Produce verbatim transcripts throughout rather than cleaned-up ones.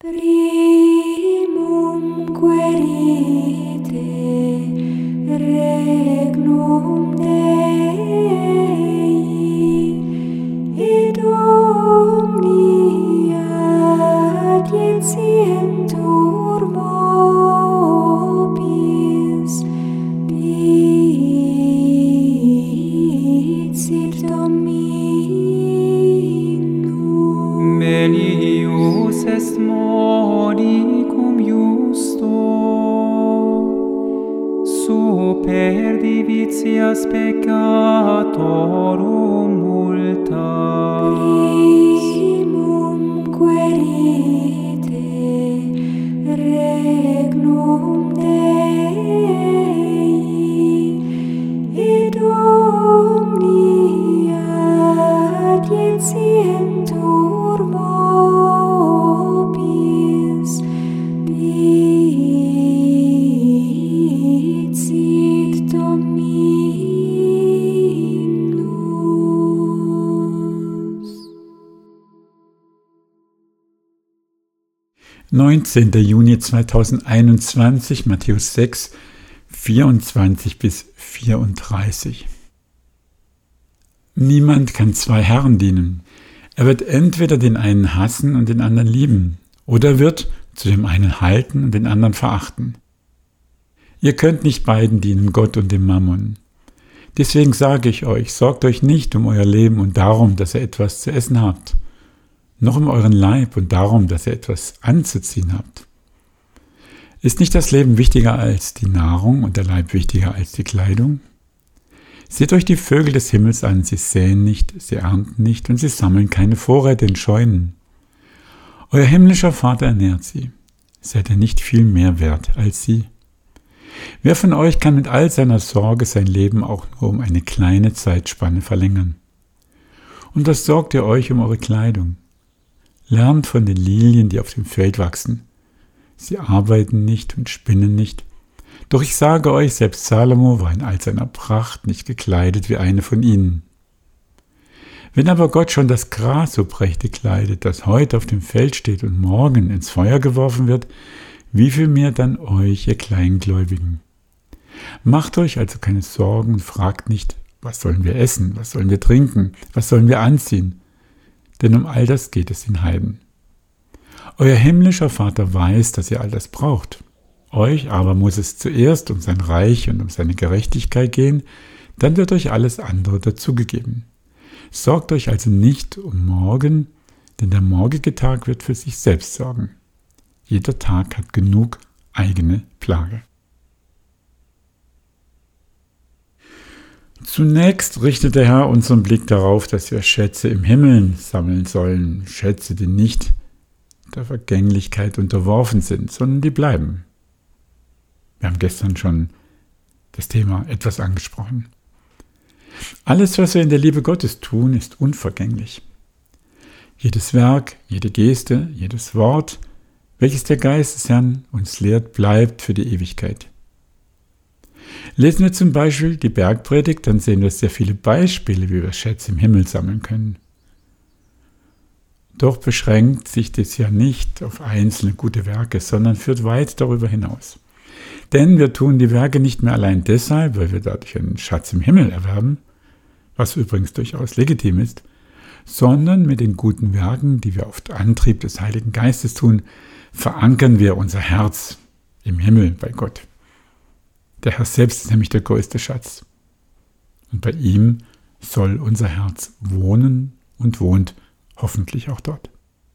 Primum querite regnum Dei et omnia adientientur vobis dicit Dominum. Melius est modicum justo, super divitias peccatorum multas. Primum querite regnum Dei et omnia adientientur vobis dicit Dominus. neunzehnter Juni zweitausendeinundzwanzig, Matthäus sechs, vierundzwanzig bis vierunddreißig. Niemand kann zwei Herren dienen. Er wird entweder den einen hassen und den anderen lieben, oder er wird zu dem einen halten und den anderen verachten. Ihr könnt nicht beiden dienen, Gott und dem Mammon. Deswegen sage ich euch, sorgt euch nicht um euer Leben und darum, dass ihr etwas zu essen habt, noch um euren Leib und darum, dass ihr etwas anzuziehen habt. Ist nicht das Leben wichtiger als die Nahrung und der Leib wichtiger als die Kleidung? Seht euch die Vögel des Himmels an, sie säen nicht, sie ernten nicht und sie sammeln keine Vorräte in Scheunen. Euer himmlischer Vater ernährt sie. Seid ihr nicht viel mehr wert als sie? Wer von euch kann mit all seiner Sorge sein Leben auch nur um eine kleine Zeitspanne verlängern? Und was sorgt ihr euch um eure Kleidung? Lernt von den Lilien, die auf dem Feld wachsen. Sie arbeiten nicht und spinnen nicht. Doch ich sage euch, selbst Salomo war in all seiner Pracht nicht gekleidet wie eine von ihnen. Wenn aber Gott schon das Gras so prächtig kleidet, das heute auf dem Feld steht und morgen ins Feuer geworfen wird, wie viel mehr dann euch, ihr Kleingläubigen? Macht euch also keine Sorgen und fragt nicht, was sollen wir essen, was sollen wir trinken, was sollen wir anziehen? Denn um all das geht es den Heiden. Euer himmlischer Vater weiß, dass ihr all das braucht. Euch aber muss es zuerst um sein Reich und um seine Gerechtigkeit gehen, dann wird euch alles andere dazugegeben. Sorgt euch also nicht um morgen, denn der morgige Tag wird für sich selbst sorgen. Jeder Tag hat genug eigene Plage. Zunächst richtet der Herr unseren Blick darauf, dass wir Schätze im Himmel sammeln sollen, Schätze, die nicht der Vergänglichkeit unterworfen sind, sondern die bleiben. Wir haben gestern schon das Thema etwas angesprochen. Alles, was wir in der Liebe Gottes tun, ist unvergänglich. Jedes Werk, jede Geste, jedes Wort, welches der Geist des Herrn uns lehrt, bleibt für die Ewigkeit. Lesen wir zum Beispiel die Bergpredigt, dann sehen wir sehr viele Beispiele, wie wir Schätze im Himmel sammeln können. Doch beschränkt sich das ja nicht auf einzelne gute Werke, sondern führt weit darüber hinaus. Denn wir tun die Werke nicht mehr allein deshalb, weil wir dadurch einen Schatz im Himmel erwerben, was übrigens durchaus legitim ist, sondern mit den guten Werken, die wir auf Antrieb des Heiligen Geistes tun, verankern wir unser Herz im Himmel bei Gott. Der Herr selbst ist nämlich der größte Schatz. Und bei ihm soll unser Herz wohnen und wohnt hoffentlich auch dort.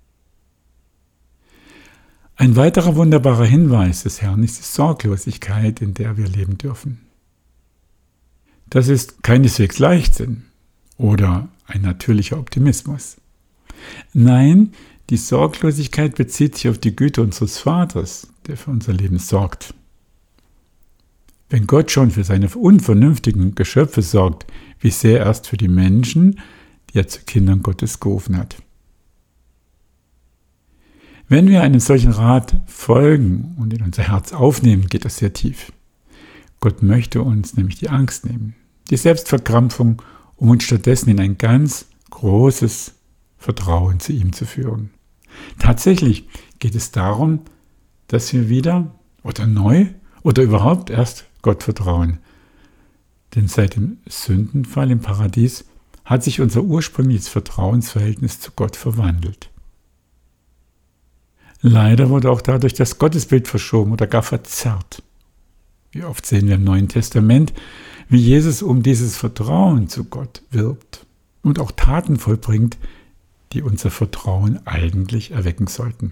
Ein weiterer wunderbarer Hinweis des Herrn ist die Sorglosigkeit, in der wir leben dürfen. Das ist keineswegs Leichtsinn oder ein natürlicher Optimismus. Nein, die Sorglosigkeit bezieht sich auf die Güte unseres Vaters, der für unser Leben sorgt. Wenn Gott schon für seine unvernünftigen Geschöpfe sorgt, wie sehr erst für die Menschen, die er zu Kindern Gottes gerufen hat. Wenn wir einem solchen Rat folgen und in unser Herz aufnehmen, geht das sehr tief. Gott möchte uns nämlich die Angst nehmen, die Selbstverkrampfung, um uns stattdessen in ein ganz großes Vertrauen zu ihm zu führen. Tatsächlich, geht es darum, dass wir wieder oder neu oder überhaupt erst Gott vertrauen. Denn seit dem Sündenfall im Paradies hat sich unser ursprüngliches Vertrauensverhältnis zu Gott verwandelt. Leider wurde auch dadurch das Gottesbild verschoben oder gar verzerrt. Wie oft sehen wir im Neuen Testament, wie Jesus um dieses Vertrauen zu Gott wirbt und auch Taten vollbringt, die unser Vertrauen eigentlich erwecken sollten.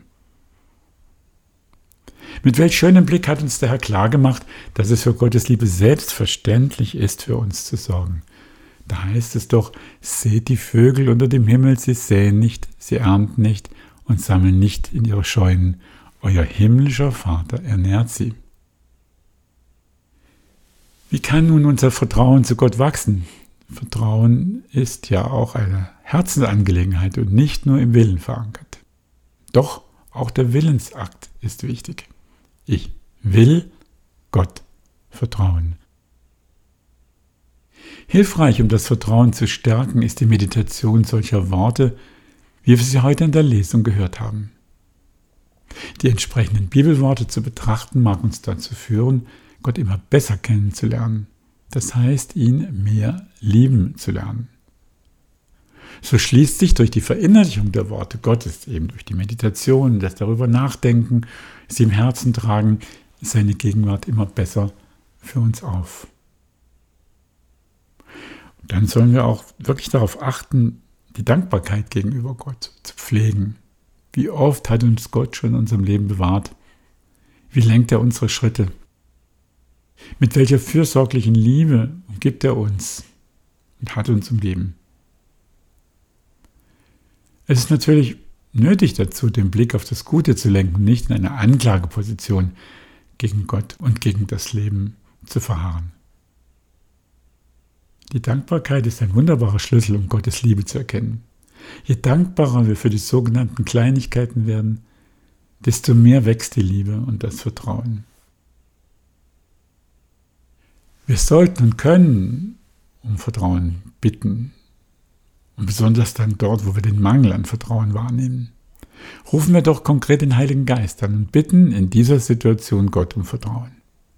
Mit welch schönem Blick hat uns der Herr klargemacht, dass es für Gottes Liebe selbstverständlich ist, für uns zu sorgen. Da heißt es doch, seht die Vögel unter dem Himmel, sie säen nicht, sie ernten nicht und sammeln nicht in ihre Scheunen. Euer himmlischer Vater ernährt sie. Wie kann nun unser Vertrauen zu Gott wachsen? Vertrauen ist ja auch eine Herzensangelegenheit und nicht nur im Willen verankert. Doch auch der Willensakt ist wichtig. Ich will Gott vertrauen. Hilfreich, um das Vertrauen zu stärken, ist die Meditation solcher Worte, wie wir sie heute in der Lesung gehört haben. Die entsprechenden Bibelworte zu betrachten, mag uns dazu führen, Gott immer besser kennenzulernen. Das heißt, ihn mehr lieben zu lernen. So schließt sich durch die Verinnerlichung der Worte Gottes, eben durch die Meditation, das darüber nachdenken, sie im Herzen tragen, seine Gegenwart immer besser für uns auf. Und dann sollen wir auch wirklich darauf achten, die Dankbarkeit gegenüber Gott zu pflegen. Wie oft hat uns Gott schon in unserem Leben bewahrt? Wie lenkt er unsere Schritte? Mit welcher fürsorglichen Liebe umgibt er uns und hat uns umgeben? Es ist natürlich nötig dazu, den Blick auf das Gute zu lenken, nicht in einer Anklageposition gegen Gott und gegen das Leben zu verharren. Die Dankbarkeit ist ein wunderbarer Schlüssel, um Gottes Liebe zu erkennen. Je dankbarer wir für die sogenannten Kleinigkeiten werden, desto mehr wächst die Liebe und das Vertrauen. Wir sollten und können um Vertrauen bitten. Und besonders dann dort, wo wir den Mangel an Vertrauen wahrnehmen. Rufen wir doch konkret den Heiligen Geist an und bitten in dieser Situation Gott um Vertrauen.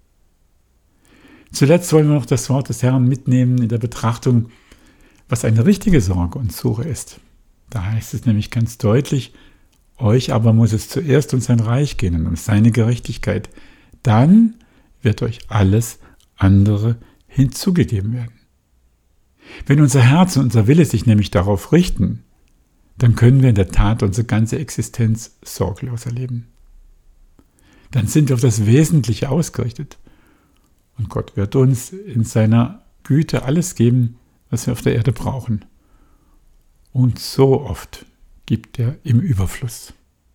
Zuletzt wollen wir noch das Wort des Herrn mitnehmen in der Betrachtung, was eine richtige Sorge und Suche ist. Da heißt es nämlich ganz deutlich, euch aber muss es zuerst um sein Reich gehen und um seine Gerechtigkeit. Dann wird euch alles andere hinzugegeben werden. Wenn unser Herz und unser Wille sich nämlich darauf richten, dann können wir in der Tat unsere ganze Existenz sorglos erleben. Dann sind wir auf das Wesentliche ausgerichtet. Und Gott wird uns in seiner Güte alles geben, was wir auf der Erde brauchen. Und so oft gibt er im Überfluss.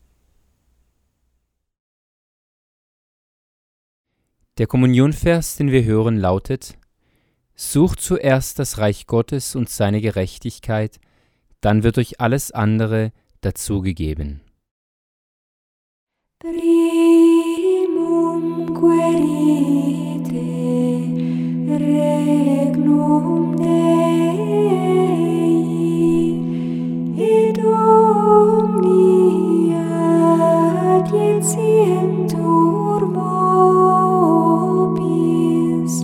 Der Kommunionvers, den wir hören, lautet: Sucht zuerst das Reich Gottes und seine Gerechtigkeit, dann wird euch alles andere dazugegeben. Primum querite regnum Dei, et omnia adientientur vobis,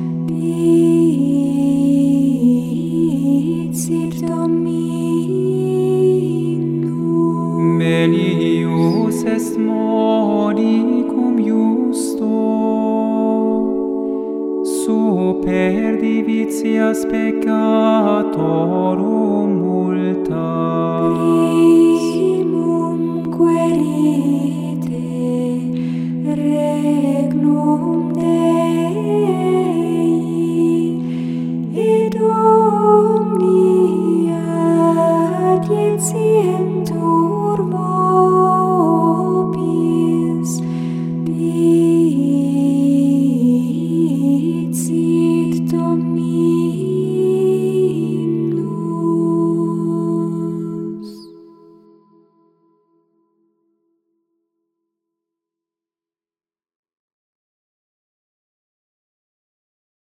dicit Dominum. Melius est modicum justo, super divitias peccatorum multas. Primum querite regnum Dei, et omnia adientientur